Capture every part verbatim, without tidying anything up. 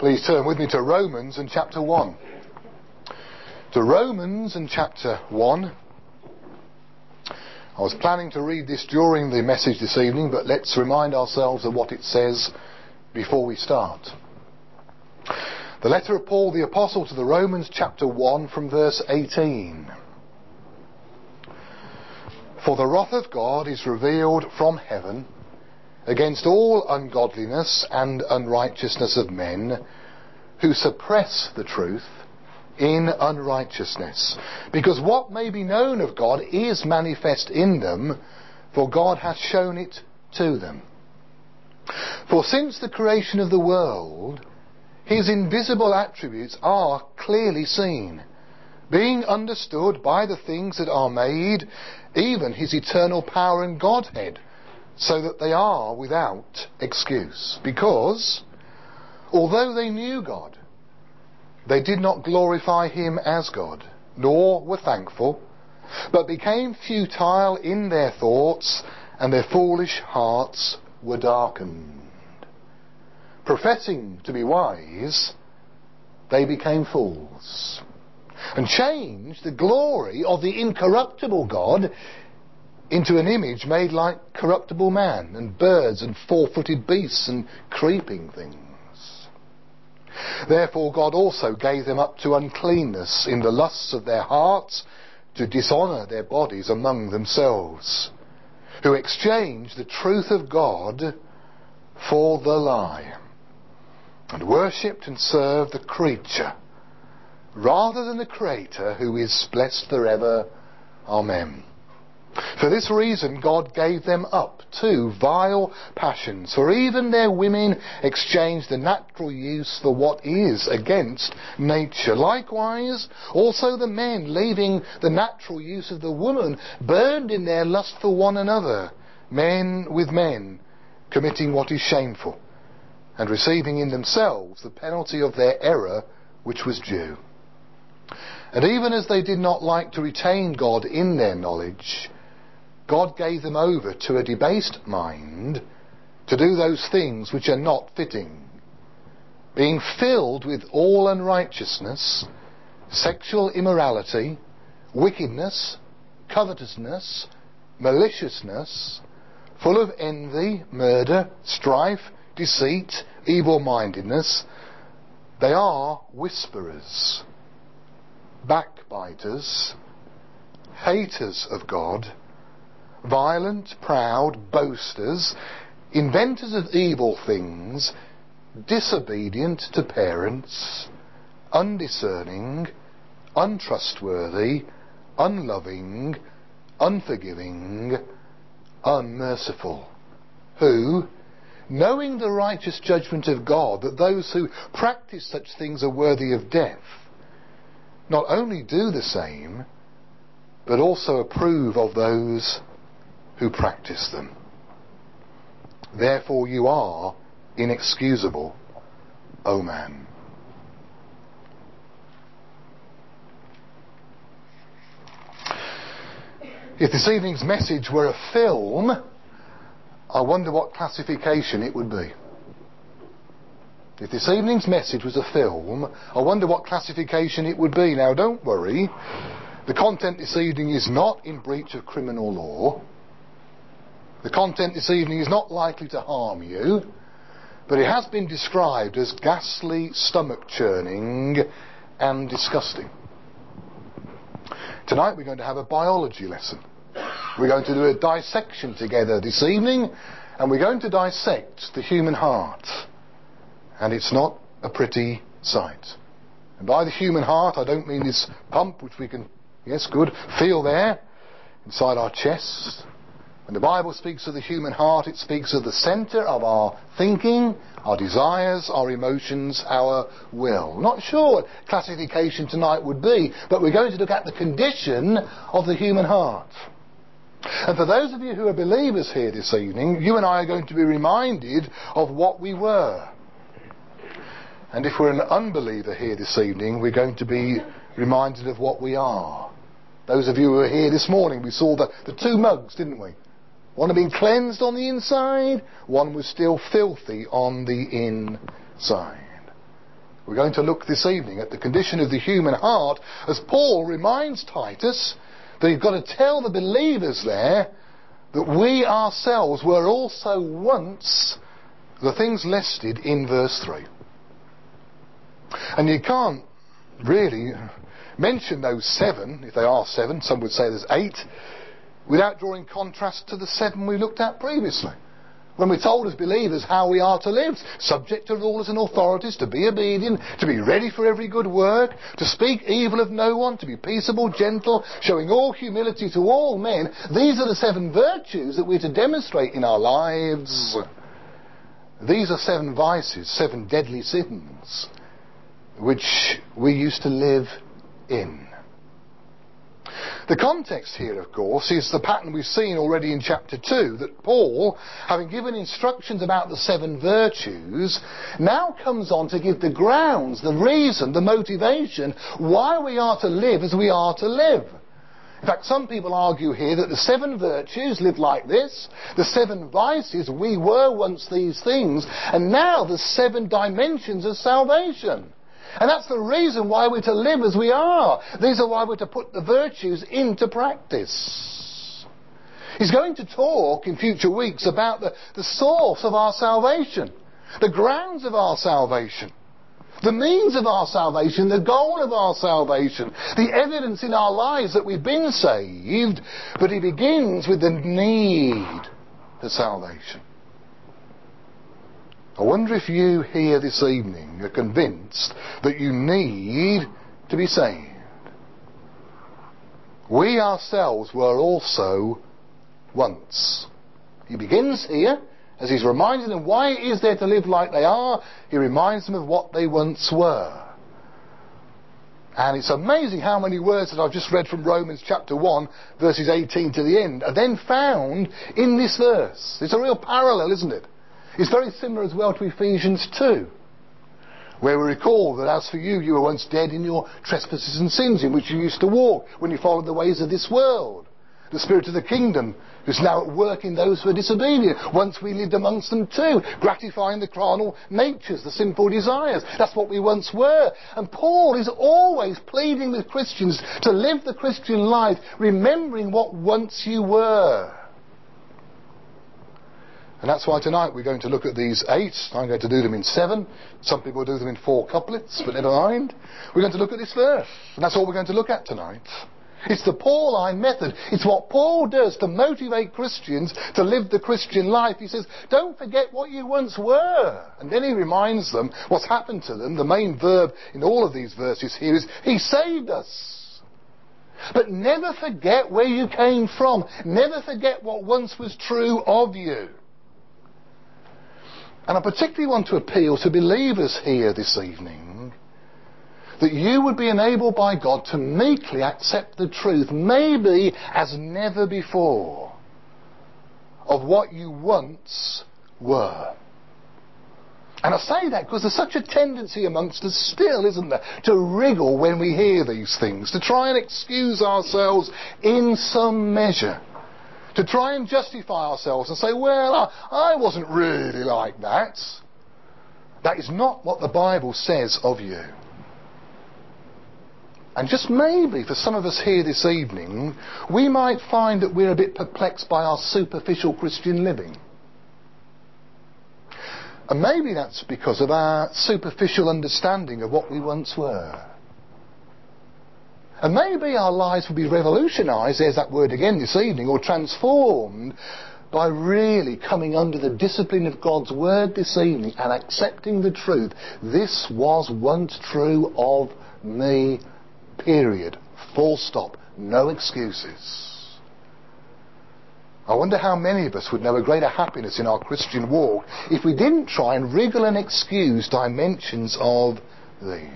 Please turn with me to Romans and chapter one. To Romans and chapter one. I was planning to read this during the message this evening, but let's remind ourselves of what it says before we start. The letter of Paul the Apostle to the Romans, chapter one, from verse eighteen. For the wrath of God is revealed from heaven against all ungodliness and unrighteousness of men who suppress the truth in unrighteousness. Because what may be known of God is manifest in them, for God hath shown it to them. For since the creation of the world, his invisible attributes are clearly seen, being understood by the things that are made, even his eternal power and Godhead, so that they are without excuse. Because, although they knew God, they did not glorify him as God, nor were thankful, but became futile in their thoughts, and their foolish hearts were darkened. Professing to be wise, they became fools, and changed the glory of the incorruptible God into an image made like corruptible man, and birds, and four-footed beasts, and creeping things. Therefore God also gave them up to uncleanness in the lusts of their hearts, to dishonour their bodies among themselves, who exchanged the truth of God for the lie, and worshipped and served the creature rather than the Creator, who is blessed forever. Amen. For this reason God gave them up to vile passions, for even their women exchanged the natural use for what is against nature. Likewise also the men, leaving the natural use of the woman, burned in their lust for one another, men with men, committing what is shameful, and receiving in themselves the penalty of their error which was due. And even as they did not like to retain God in their knowledge, God gave them over to a debased mind to do those things which are not fitting, being filled with all unrighteousness, sexual immorality, wickedness, covetousness, maliciousness, full of envy, murder, strife, deceit, evil-mindedness. They are whisperers, backbiters, haters of God, violent, proud, boasters, inventors of evil things, disobedient to parents, undiscerning, untrustworthy, unloving, unforgiving, unmerciful, who, knowing the righteous judgment of God, that those who practice such things are worthy of death, not only do the same, but also approve of those who practice them. Therefore you are inexcusable, O man. If this evening's message were a film, I wonder what classification it would be. If this evening's message was a film, I wonder what classification it would be. Now don't worry, the content this evening is not in breach of criminal law. The content this evening is not likely to harm you, but it has been described as ghastly, stomach-churning and disgusting. Tonight we're going to have a biology lesson. We're going to do a dissection together this evening, and we're going to dissect the human heart. And it's not a pretty sight. And by the human heart I don't mean this pump which we can, yes, good, feel there inside our chest. When the Bible speaks of the human heart, it speaks of the centre of our thinking, our desires, our emotions, our will. Not sure what classification tonight would be, but we're going to look at the condition of the human heart. And for those of you who are believers here this evening, you and I are going to be reminded of what we were. And if we're an unbeliever here this evening, we're going to be reminded of what we are. Those of you who were here this morning, we saw the, the two mugs, didn't we? One had been cleansed on the inside, one was still filthy on the inside. We're going to look this evening at the condition of the human heart as Paul reminds Titus that he's got to tell the believers there that we ourselves were also once the things listed in verse three. And you can't really mention those seven, if they are seven, some would say there's eight, without drawing contrast to the seven we looked at previously. When we told as believers how we are to live, subject to rulers and authorities, to be obedient, to be ready for every good work, to speak evil of no one, to be peaceable, gentle, showing all humility to all men. These are the seven virtues that we're to demonstrate in our lives. These are seven vices, seven deadly sins, which we used to live in. The context here, of course, is the pattern we've seen already in chapter two, that Paul, having given instructions about the seven virtues, now comes on to give the grounds, the reason, the motivation, why we are to live as we are to live. In fact, some people argue here that the seven virtues live like this, the seven vices, we were once these things, and now the seven dimensions of salvation. And that's the reason why we're to live as we are. These are why we're to put the virtues into practice. He's going to talk in future weeks about the, the source of our salvation, the grounds of our salvation, the means of our salvation, the goal of our salvation, the evidence in our lives that we've been saved. But he begins with the need for salvation. I wonder if you here this evening are convinced that you need to be saved. We ourselves were also once. He begins here, as he's reminding them why it is they're to live like they are, he reminds them of what they once were. And it's amazing how many words that I've just read from Romans chapter one, verses eighteen to the end, are then found in this verse. It's a real parallel, isn't it? It's very similar as well to Ephesians two, where we recall that as for you, you were once dead in your trespasses and sins in which you used to walk when you followed the ways of this world. The spirit of the kingdom is now at work in those who are disobedient. Once we lived amongst them too, gratifying the carnal natures, the sinful desires. That's what we once were. And Paul is always pleading with Christians to live the Christian life, remembering what once you were. And that's why tonight we're going to look at these eight. I'm going to do them in seven. Some people do them in four couplets, but never mind. We're going to look at this verse. And that's all we're going to look at tonight. It's the Pauline method. It's what Paul does to motivate Christians to live the Christian life. He says, don't forget what you once were. And then he reminds them what's happened to them. The main verb in all of these verses here is, he saved us. But never forget where you came from. Never forget what once was true of you. And I particularly want to appeal to believers here this evening that you would be enabled by God to meekly accept the truth, maybe as never before, of what you once were. And I say that because there's such a tendency amongst us still, isn't there, to wriggle when we hear these things, to try and excuse ourselves in some measure, to try and justify ourselves and say, well, I, I wasn't really like that. That is not what the Bible says of you. And just maybe for some of us here this evening, we might find that we're a bit perplexed by our superficial Christian living. And maybe that's because of our superficial understanding of what we once were. And maybe our lives will be revolutionised, there's that word again this evening, or transformed by really coming under the discipline of God's word this evening and accepting the truth. This was once true of me, period. Full stop. No excuses. I wonder how many of us would know a greater happiness in our Christian walk if we didn't try and wriggle and excuse dimensions of these.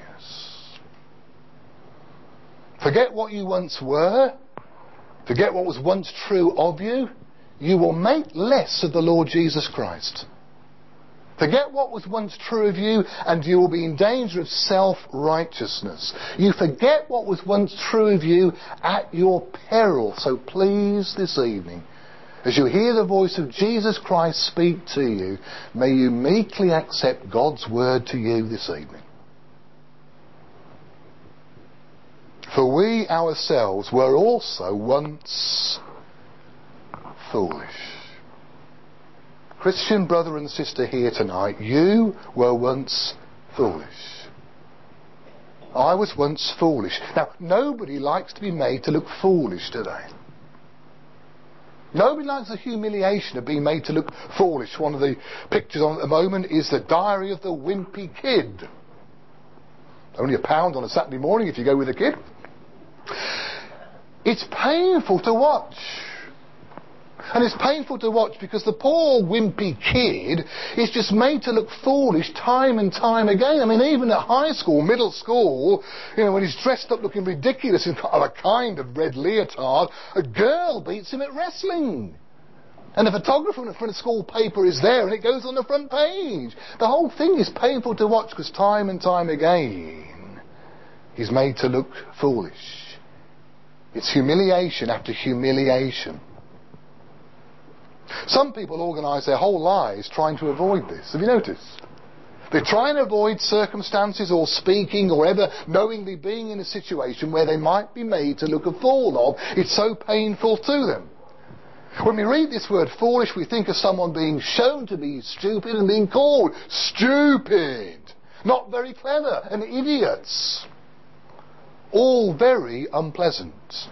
Forget what you once were. Forget what was once true of you. You will make less of the Lord Jesus Christ. Forget what was once true of you and you will be in danger of self-righteousness. You forget what was once true of you at your peril. So please this evening, as you hear the voice of Jesus Christ speak to you, may you meekly accept God's word to you this evening. For we ourselves were also once foolish. Christian brother and sister here tonight, you were once foolish. I was once foolish. Now, nobody likes to be made to look foolish, do they? Nobody likes the humiliation of being made to look foolish. One of the pictures on at the moment is the Diary of the Wimpy Kid. Only a pound on a Saturday morning if you go with a kid. It's painful to watch. And it's painful to watch because the poor wimpy kid is just made to look foolish time and time again. I mean, even at high school, middle school, you know, when he's dressed up looking ridiculous in a kind of red leotard, a girl beats him at wrestling. And the photographer in the front of school paper is there and it goes on the front page. The whole thing is painful to watch because time and time again he's made to look foolish. It's humiliation after humiliation. Some people organise their whole lives trying to avoid this. Have you noticed? They try and avoid circumstances or speaking or ever knowingly being in a situation where they might be made to look a fool of. It's so painful to them. When we read this word foolish, we think of someone being shown to be stupid and being called stupid, not very clever, and idiots. All very unpleasant.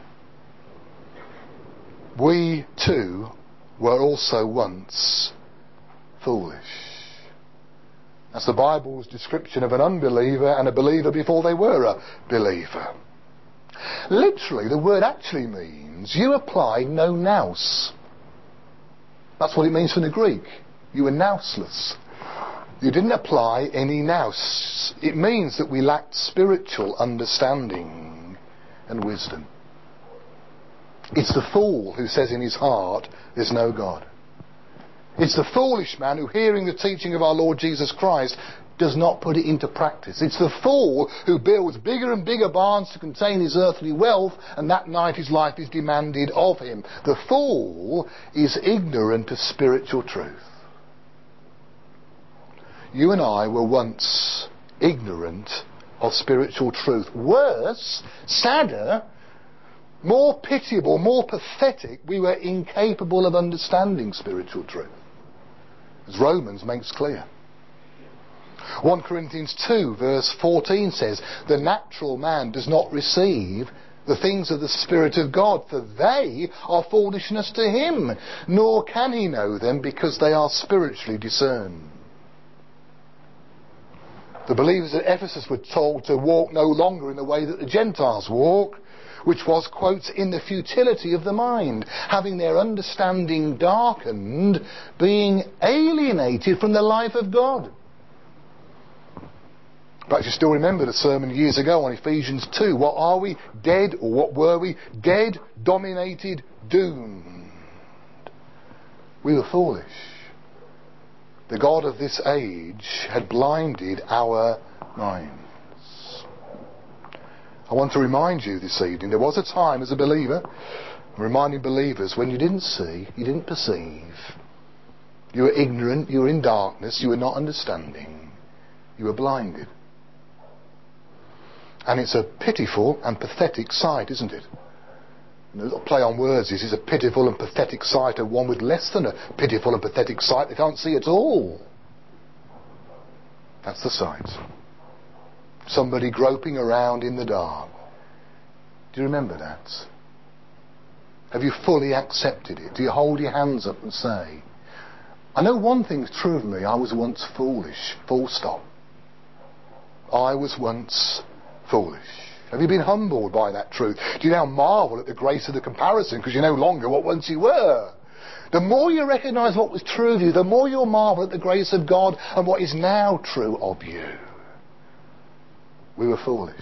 We too were also once foolish. That's the Bible's description of an unbeliever and a believer before they were a believer. Literally, the word actually means you applied no nous. That's what it means from the Greek. You were nousless. You didn't apply any nous. It means that we lacked spiritual understanding and wisdom. It's the fool who says in his heart, there's no God. It's the foolish man who, hearing the teaching of our Lord Jesus Christ, does not put it into practice. It's the fool who builds bigger and bigger barns to contain his earthly wealth, and that night his life is demanded of him. The fool is ignorant of spiritual truth. You and I were once ignorant of spiritual truth. Worse, sadder, more pitiable, more pathetic, we were incapable of understanding spiritual truth. As Romans makes clear. First Corinthians two verse fourteen says, the natural man does not receive the things of the Spirit of God, for they are foolishness to him, nor can he know them because they are spiritually discerned. The believers at Ephesus were told to walk no longer in the way that the Gentiles walk, which was, quotes, in the futility of the mind, having their understanding darkened, being alienated from the life of God. Perhaps you still remember the sermon years ago on Ephesians two. What are we? Dead, or what were we? Dead, dominated, doomed. We were foolish. The God of this age had blinded our minds. I want to remind you this evening, there was a time as a believer, I'm reminding believers, when you didn't see, you didn't perceive, you were ignorant, you were in darkness, you were not understanding, you were blinded. And it's a pitiful and pathetic sight, isn't it? And the little play on words is, it's a pitiful and pathetic sight of one with less than a pitiful and pathetic sight they can't see at all. That's the sight. Somebody groping around in the dark. Do you remember that? Have you fully accepted it? Do you hold your hands up and say, I know one thing's true of me, I was once foolish, full stop. I was once foolish. Have you been humbled by that truth? Do you now marvel at the grace of the comparison because you're no longer what once you were? The more you recognise what was true of you, the more you'll marvel at the grace of God and what is now true of you. We were foolish.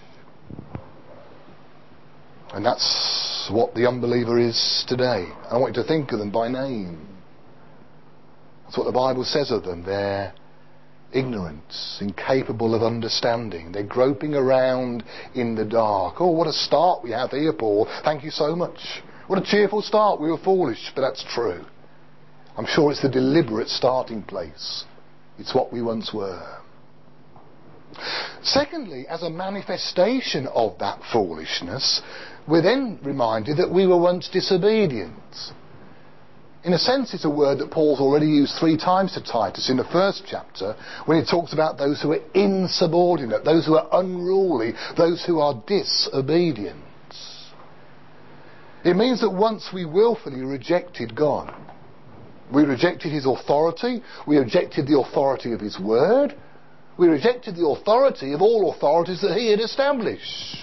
And that's what the unbeliever is today. I want you to think of them by name. That's what the Bible says of them. They're ignorant, incapable of understanding. They're groping around in the dark. Oh, what a start we have here, Paul. Thank you so much. What a cheerful start. We were foolish, but that's true. I'm sure it's the deliberate starting place. It's what we once were. Secondly, as a manifestation of that foolishness, we're then reminded that we were once disobedient. In a sense, it's a word that Paul's already used three times to Titus in the first chapter, when he talks about those who are insubordinate, those who are unruly, those who are disobedient. It means that once we willfully rejected God. We rejected his authority, we rejected the authority of his word, we rejected the authority of all authorities that he had established.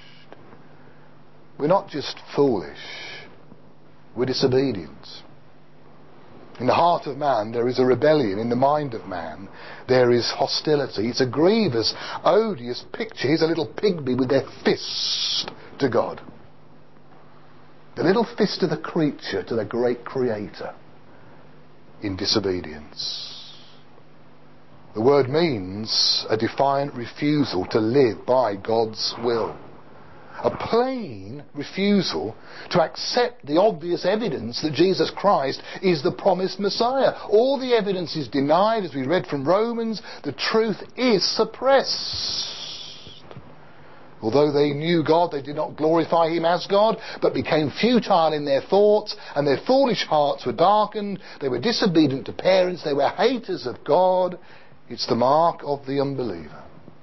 We're not just foolish, we're disobedient. In the heart of man there is a rebellion, in the mind of man there is hostility. It's a grievous, odious picture. Here's a little pygmy with their fist to God. The little fist of the creature to the great creator in disobedience. The word means a defiant refusal to live by God's will. A plain refusal to accept the obvious evidence that Jesus Christ is the promised Messiah. All the evidence is denied, as we read from Romans. The truth is suppressed. Although they knew God, they did not glorify him as God, but became futile in their thoughts, and their foolish hearts were darkened. They were disobedient to parents. They were haters of God. It's the mark of the unbeliever.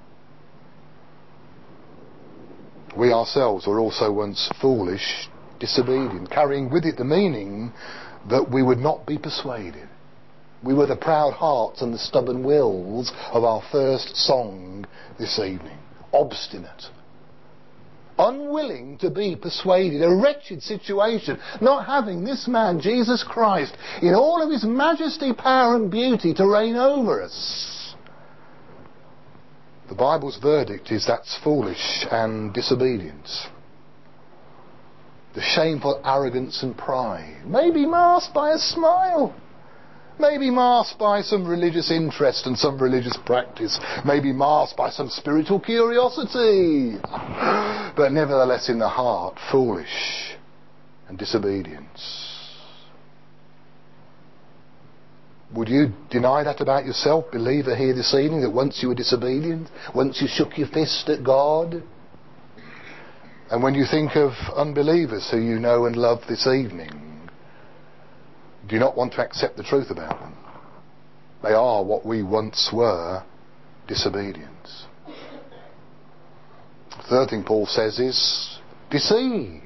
We ourselves were also once foolish, disobedient, carrying with it the meaning that we would not be persuaded. We were the proud hearts and the stubborn wills of our first song this evening. Obstinate. Unwilling to be persuaded. A wretched situation. Not having this man, Jesus Christ, in all of his majesty, power and beauty to reign over us. The Bible's verdict is that's foolish and disobedience. The shameful arrogance and pride, maybe masked by a smile, maybe masked by some religious interest and some religious practice, maybe masked by some spiritual curiosity, but nevertheless in the heart, foolish and disobedience. Would you deny that about yourself, believer here this evening, that once you were disobedient, once you shook your fist at God? And when you think of unbelievers who you know and love this evening, do you not want to accept the truth about them? They are what we once were, disobedient. The third thing Paul says is deceived.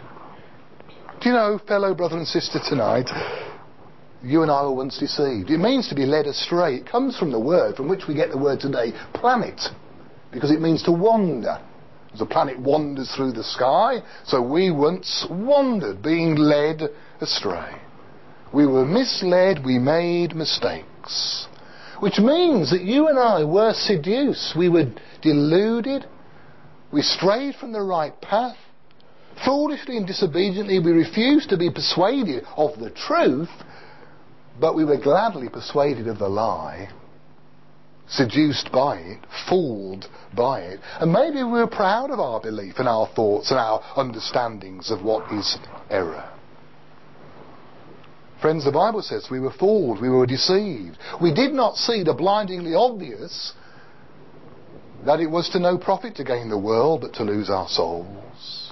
Do you know, fellow brother and sister, tonight, you and I were once deceived. It means to be led astray. It comes from the word from which we get the word today, planet, because it means to wander. As a planet wanders through the sky, so we once wandered, being led astray. We were misled, we made mistakes. Which means that you and I were seduced, we were deluded, we strayed from the right path. Foolishly and disobediently we refused to be persuaded of the truth, but we were gladly persuaded of the lie, seduced by it, fooled by it. And maybe we were proud of our belief and our thoughts and our understandings of what is error. Friends, the Bible says we were fooled, we were deceived. We did not see the blindingly obvious that it was to no profit to gain the world but to lose our souls.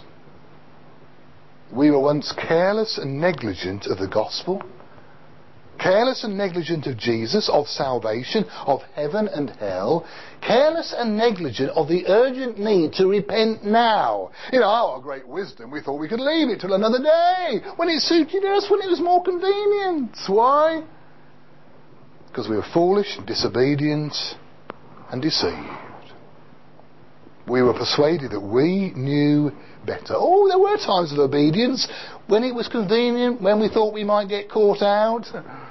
We were once careless and negligent of the gospel, careless and negligent of Jesus, of salvation, of heaven and hell, careless and negligent of the urgent need to repent now. In our great wisdom, we thought we could leave it till another day, when it suited us, when it was more convenient. Why? Because we were foolish, disobedient, and deceived. We were persuaded that we knew better. Oh, there were times of obedience when it was convenient, when we thought we might get caught out.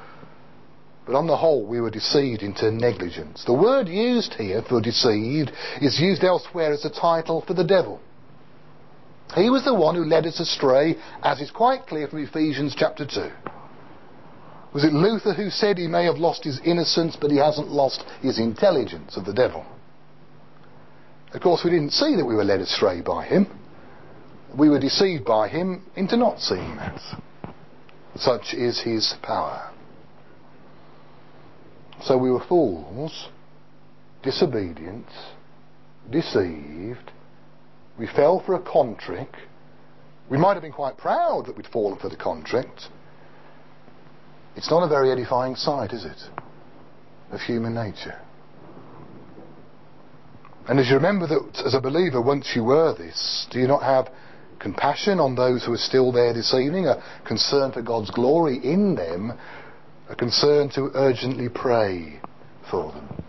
But on the whole, we were deceived into negligence. The word used here for deceived is used elsewhere as a title for the devil. He was the one who led us astray, as is quite clear from Ephesians chapter two. Was it Luther who said he may have lost his innocence, but he hasn't lost his intelligence, of the devil? Of course, we didn't see that we were led astray by him. We were deceived by him into not seeing that. Such is his power. So we were fools, disobedient, deceived. We fell for a contract. We might have been quite proud that we'd fallen for the contract. It's not a very edifying sight, is it, of human nature? And as you remember that as a believer, once you were this, do you not have compassion on those who are still there this evening, a concern for God's glory in them, a concern to urgently pray for them?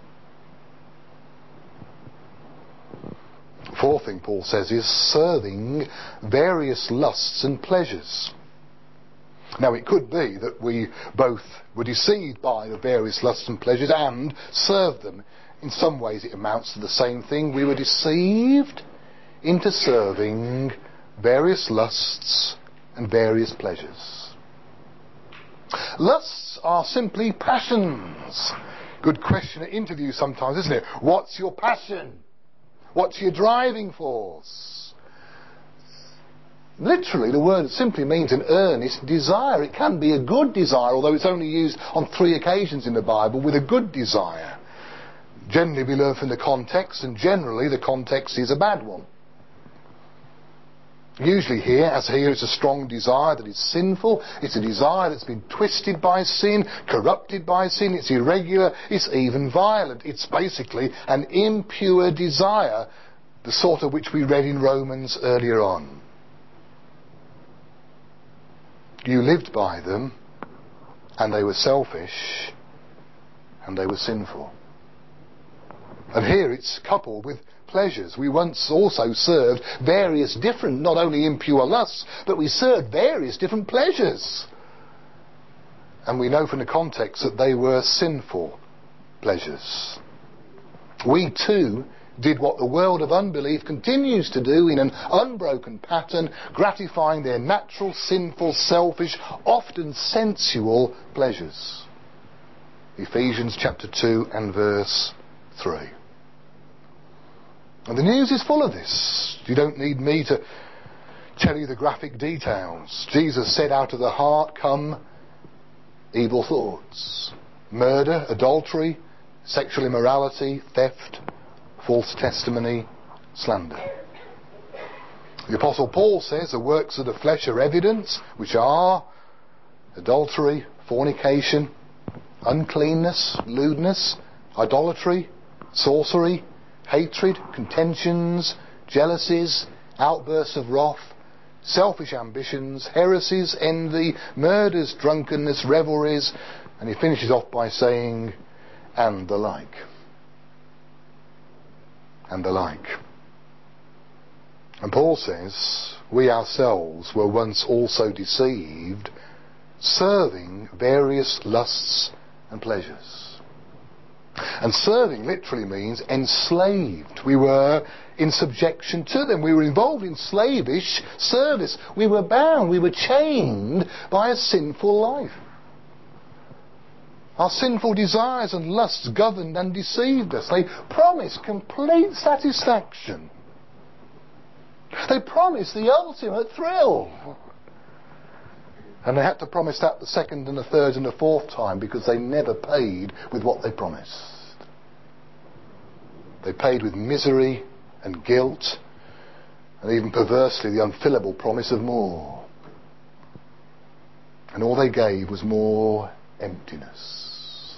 Fourth thing Paul says is serving various lusts and pleasures. Now it could be that we both were deceived by the various lusts and pleasures and served them. In some ways it amounts to the same thing. We were deceived into serving various lusts and various pleasures. Lusts are simply passions. Good question at interviews sometimes, isn't it? What's your passion? What's your driving force? Literally, the word simply means an earnest desire. It can be a good desire, although it's only used on three occasions in the Bible with a good desire. Generally, we learn from the context, and generally the context is a bad one. Usually here, as here, it's a strong desire that is sinful. It's a desire that's been twisted by sin, corrupted by sin. It's irregular. It's even violent. It's basically an impure desire, the sort of which we read in Romans earlier on. You lived by them, and they were selfish, and they were sinful. And here it's coupled with pleasures. We once also served various different, not only impure lusts, but we served various different pleasures. And we know from the context that they were sinful pleasures. We too did what the world of unbelief continues to do in an unbroken pattern, gratifying their natural, sinful, selfish, often sensual pleasures. Ephesians chapter two and verse three. And the news is full of this. You don't need me to tell you the graphic details. Jesus said, out of the heart come evil thoughts, murder, adultery, sexual immorality, theft, false testimony, slander. The Apostle Paul says the works of the flesh are evident, which are adultery, fornication, uncleanness, lewdness, idolatry, sorcery, hatred, contentions, jealousies, outbursts of wrath, selfish ambitions, heresies, envy, murders, drunkenness, revelries, and he finishes off by saying, and the like. And the like. And Paul says, we ourselves were once also deceived, serving various lusts and pleasures. And serving literally means enslaved. We were in subjection to them. We were involved in slavish service. We were bound. We were chained by a sinful life. Our sinful desires and lusts governed and deceived us. They promised complete satisfaction. They promised the ultimate thrill. And they had to promise that the second and the third and the fourth time because they never paid with what they promised. They paid with misery and guilt and even perversely the unfillable promise of more. And all they gave was more emptiness.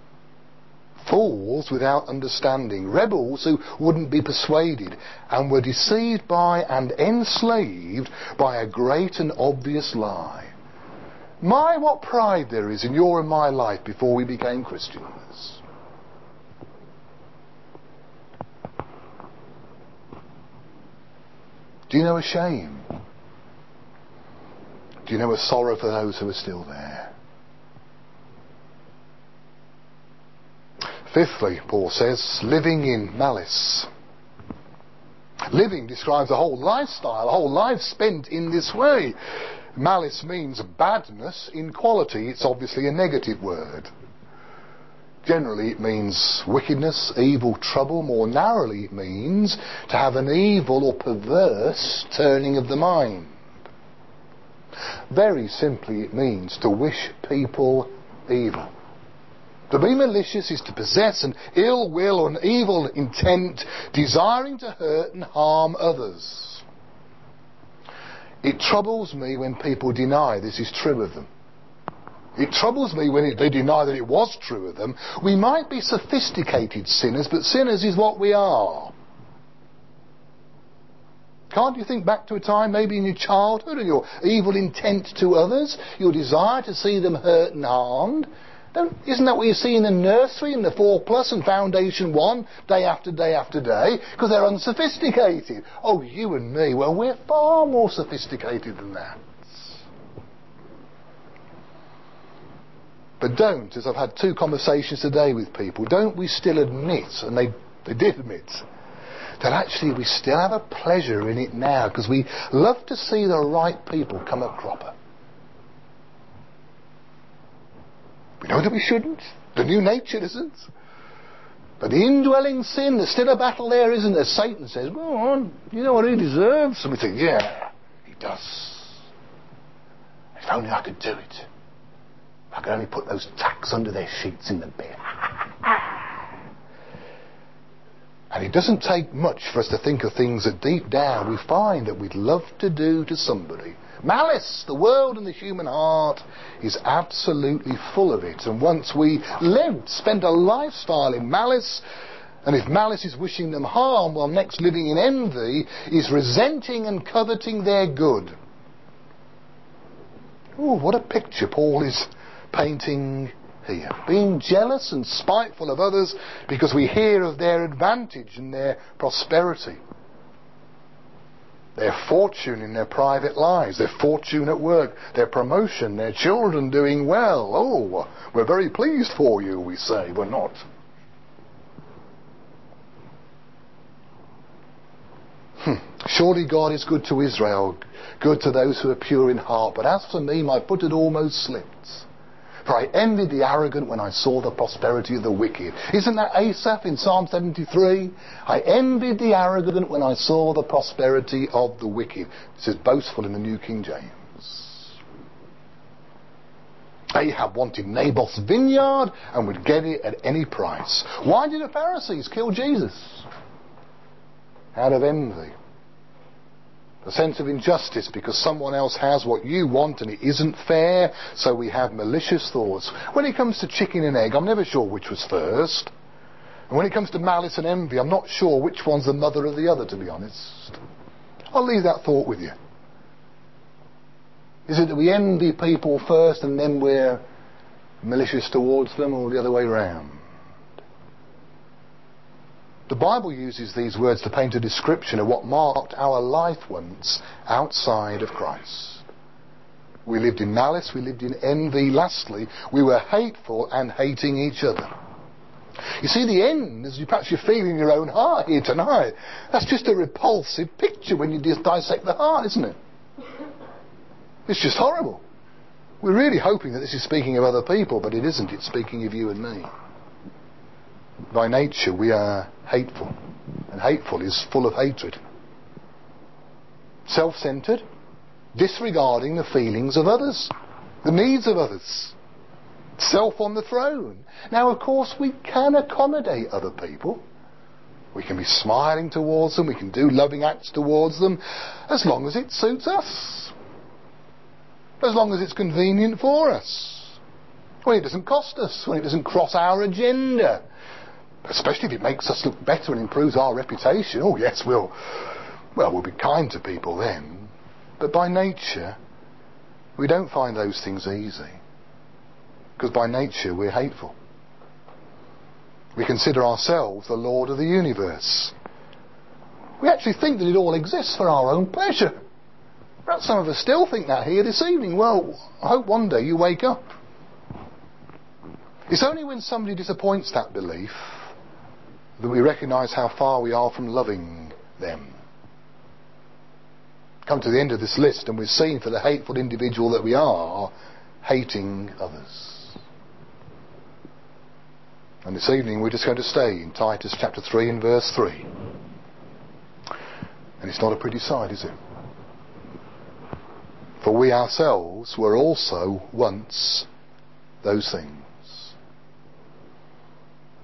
Fools without understanding, rebels who wouldn't be persuaded and were deceived by and enslaved by a great and obvious lie. My, what pride there is in your and my life before we became Christians. Do you know a shame? Do you know a sorrow for those who are still there? Fifthly, Paul says, living in malice. Living describes a whole lifestyle, a whole life spent in this way. Malice means badness in quality. It's obviously a negative word. Generally it means wickedness, evil, trouble. More narrowly it means to have an evil or perverse turning of the mind. Very simply it means to wish people evil. To be malicious is to possess an ill will or an evil intent, desiring to hurt and harm others. It troubles me when people deny this is true of them. It troubles me when it, they deny that it was true of them. We might be sophisticated sinners, but sinners is what we are. Can't you think back to a time maybe in your childhood and your evil intent to others, your desire to see them hurt and harmed? Don't, isn't that what you see in the nursery, in the four plus and foundation one, day after day after day? Because they're unsophisticated. Oh, you and me, well, we're far more sophisticated than that. But don't, as I've had two conversations today with people, don't we still admit, and they, they did admit, that actually we still have a pleasure in it now, because we love to see the right people come a cropper. We know that we shouldn't. The new nature isn't. But the indwelling sin, there's still a battle there, isn't there? Satan says, go on, you know what he deserves. And we think, yeah, he does. If only I could do it. If I could only put those tacks under their sheets in the bed. And it doesn't take much for us to think of things that deep down we find that we'd love to do to somebody. Malice, the world and the human heart is absolutely full of it. And once we lived, spent a lifestyle in malice, and if malice is wishing them harm, well, next living in envy is resenting and coveting their good. Ooh, what a picture Paul is painting here. Being jealous and spiteful of others because we hear of their advantage and their prosperity. Their fortune in their private lives, their fortune at work, their promotion, their children doing well. Oh, we're very pleased for you, we say. We're not. Hmm. Surely God is good to Israel, good to those who are pure in heart. But as for me, my foot had almost slipped. For I envied the arrogant when I saw the prosperity of the wicked. Isn't that Asaph in Psalm seventy-three? I envied the arrogant when I saw the prosperity of the wicked. This is boastful in the New King James. Ahab wanted Naboth's vineyard and would get it at any price. Why did the Pharisees kill Jesus? Out of envy. A sense of injustice because someone else has what you want and it isn't fair, so we have malicious thoughts. When it comes to chicken and egg, I'm never sure which was first. And when it comes to malice and envy, I'm not sure which one's the mother of the other, to be honest. I'll leave that thought with you. Is it that we envy people first and then we're malicious towards them, or the other way round? The Bible uses these words to paint a description of what marked our life once outside of Christ. We lived in malice, we lived in envy. Lastly, we were hateful and hating each other. You see, the end, as you perhaps you feel in your own heart here tonight, that's just a repulsive picture when you dissect the heart, isn't it? It's just horrible. We're really hoping that this is speaking of other people, but it isn't. It's speaking of you and me. By nature we are hateful, and hateful is full of hatred. Self-centred, disregarding the feelings of others, the needs of others. Self on the throne. Now, of course, we can accommodate other people. We can be smiling towards them, we can do loving acts towards them, as long as it suits us. As long as it's convenient for us. When it doesn't cost us, when it doesn't cross our agenda. Especially if it makes us look better and improves our reputation. Oh yes, we'll, well, we'll be kind to people then. But by nature, we don't find those things easy. Because by nature, we're hateful. We consider ourselves the Lord of the universe. We actually think that it all exists for our own pleasure. Perhaps some of us still think that here this evening. Well, I hope one day you wake up. It's only when somebody disappoints that belief that we recognise how far we are from loving them. Come to the end of this list and we're seen for the hateful individual that we are, hating others. And this evening we're just going to stay in Titus chapter three and verse three. And it's not a pretty sight, is it? For we ourselves were also once those things.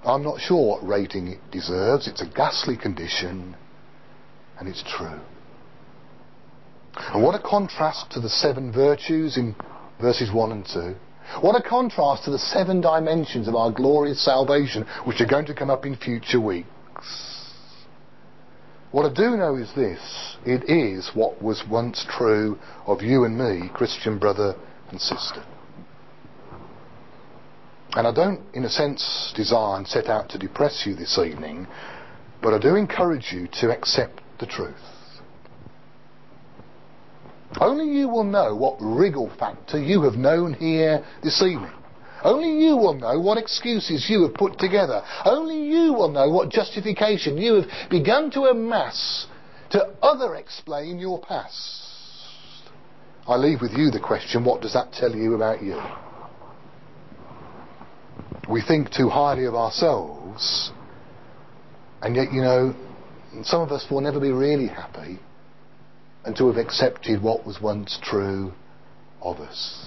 I'm not sure what rating it deserves. It's a ghastly condition, and it's true. And what a contrast to the seven virtues in verses one and two. What a contrast to the seven dimensions of our glorious salvation, which are going to come up in future weeks. What I do know is this: it is what was once true of you and me, Christian brother and sister. And I don't, in a sense, desire and set out to depress you this evening, but I do encourage you to accept the truth. Only you will know what wriggle factor you have known here this evening. Only you will know what excuses you have put together. Only you will know what justification you have begun to amass to other explain your past. I leave with you the question, what does that tell you about you? We think too highly of ourselves, and yet, you know, some of us will never be really happy until we've accepted what was once true of us.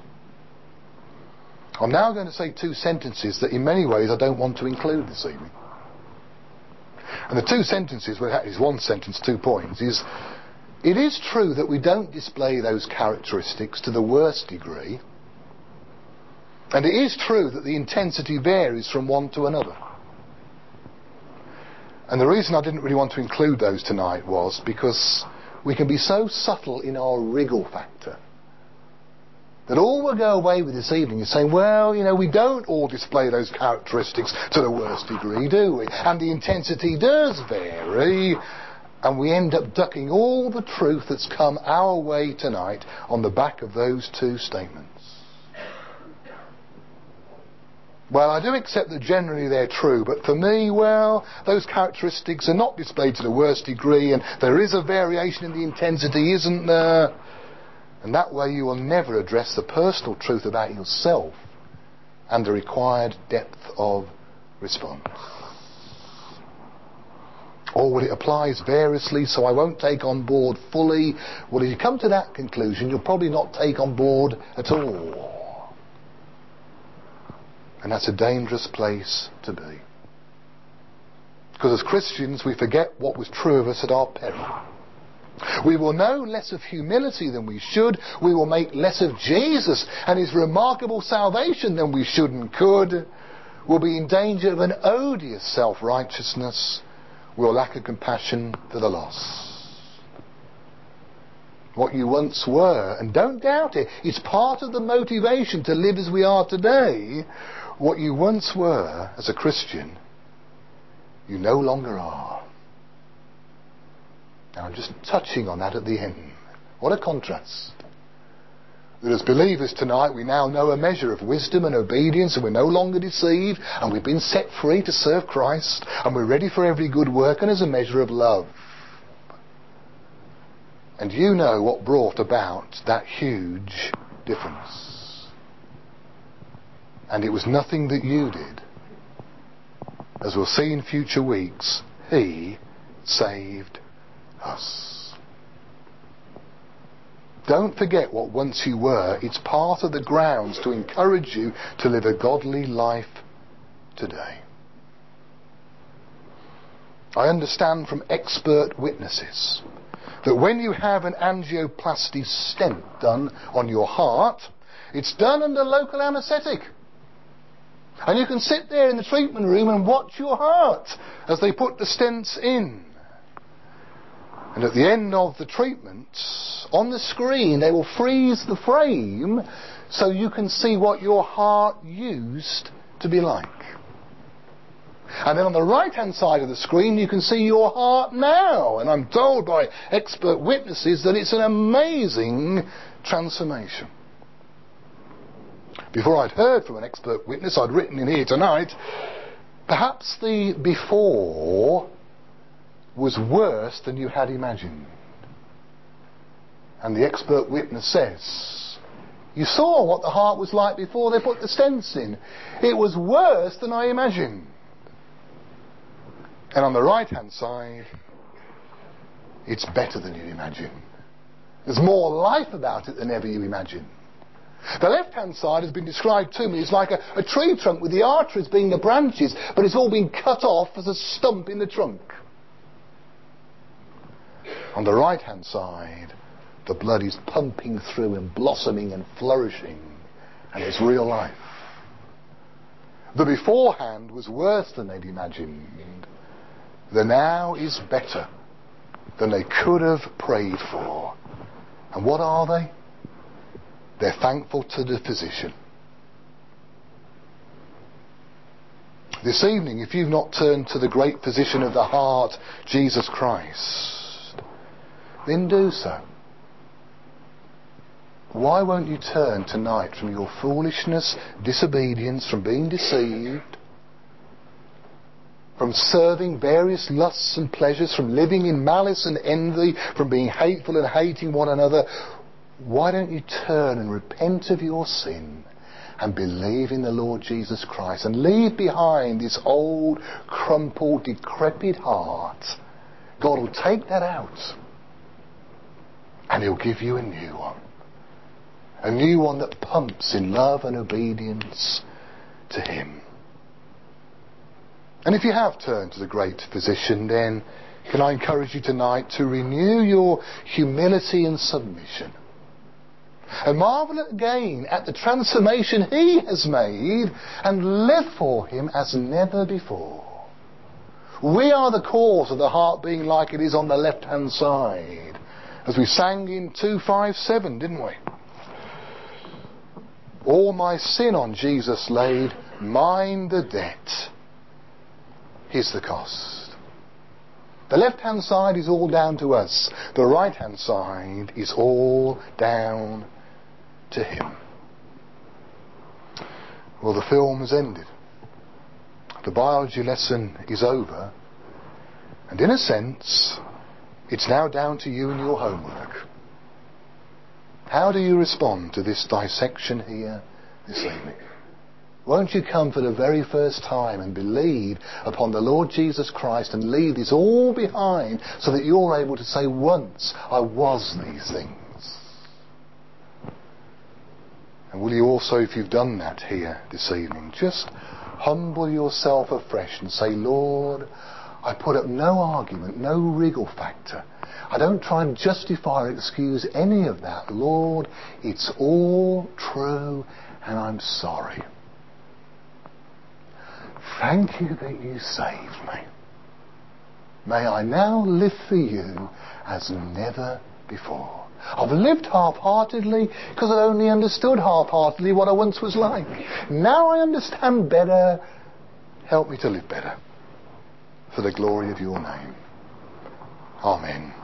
I'm now going to say two sentences that in many ways I don't want to include this evening. And the two sentences, well, that is one sentence, two points, is it is true that we don't display those characteristics to the worst degree, and it is true that the intensity varies from one to another. And the reason I didn't really want to include those tonight was because we can be so subtle in our wriggle factor that all we'll go away with this evening is saying, well, you know, we don't all display those characteristics to the worst degree, do we? And the intensity does vary, and we end up ducking all the truth that's come our way tonight on the back of those two statements. Well, I do accept that generally they're true, but for me, well, those characteristics are not displayed to the worst degree, and there is a variation in the intensity, isn't there? And that way you will never address the personal truth about yourself and the required depth of response. Or well, it applies variously, so I won't take on board fully. Well, if you come to that conclusion, you'll probably not take on board at all. And that's a dangerous place to be. Because as Christians, we forget what was true of us at our peril. We will know less of humility than we should. We will make less of Jesus and his remarkable salvation than we should and could. We'll be in danger of an odious self-righteousness. We'll lack a compassion for the lost. What you once were, and don't doubt it, it's part of the motivation to live as we are today. What you once were as a Christian, you no longer are. Now I'm just touching on that at the end. What a contrast. That as believers tonight we now know a measure of wisdom and obedience, and we're no longer deceived, and we've been set free to serve Christ, and we're ready for every good work, and as a measure of love. And you know what brought about that huge difference. And it was nothing that you did. As we'll see in future weeks, he saved us. Don't forget what once you were. It's part of the grounds to encourage you to live a godly life today. I understand from expert witnesses that when you have an angioplasty stent done on your heart, it's done under local anaesthetic. And you can sit there in the treatment room and watch your heart as they put the stents in. And at the end of the treatment, on the screen, they will freeze the frame so you can see what your heart used to be like. And then on the right-hand side of the screen, you can see your heart now. And I'm told by expert witnesses that it's an amazing transformation. Before I'd heard from an expert witness, I'd written in here tonight, perhaps the before was worse than you had imagined. And the expert witness says, you saw what the heart was like before they put the stents in. It was worse than I imagined. And on the right hand side, it's better than you imagine. There's more life about it than ever you imagined. The left-hand side has been described to me as like a, a tree trunk with the arteries being the branches, but it's all been cut off as a stump in the trunk. On the right-hand side, the blood is pumping through and blossoming and flourishing, and it's real life. The beforehand was worse than they'd imagined. The now is better than they could have prayed for. And what are they? They're thankful to the physician. This evening, if you've not turned to the great physician of the heart, Jesus Christ, then do so. Why won't you turn tonight from your foolishness, disobedience, from being deceived, from serving various lusts and pleasures, from living in malice and envy, from being hateful and hating one another? Why don't you turn and repent of your sin and believe in the Lord Jesus Christ and leave behind this old, crumpled, decrepit heart? God will take that out and He'll give you a new one. A new one that pumps in love and obedience to Him. And if you have turned to the great physician, then can I encourage you tonight to renew your humility and submission. And marvel again at the transformation He has made and live for Him as never before. We are the cause of the heart being like it is on the left-hand side, as we sang in two five seven, didn't we? All my sin on Jesus laid, mine the debt. Here's the cost. The left-hand side is all down to us. The right-hand side is all down to Him. Well, the film has ended. The biology lesson is over. And in a sense, it's now down to you and your homework. How do you respond to this dissection here this evening? Won't you come for the very first time and believe upon the Lord Jesus Christ and leave this all behind so that you're able to say, once I was these things? And will you also, if you've done that here this evening, just humble yourself afresh and say, Lord, I put up no argument, no wriggle factor. I don't try and justify or excuse any of that. Lord, it's all true and I'm sorry. Thank you that you saved me. May I now live for you as never before. I've lived half-heartedly because I only understood half-heartedly what I once was like. Now I understand better. Help me to live better for the glory of your name. Amen.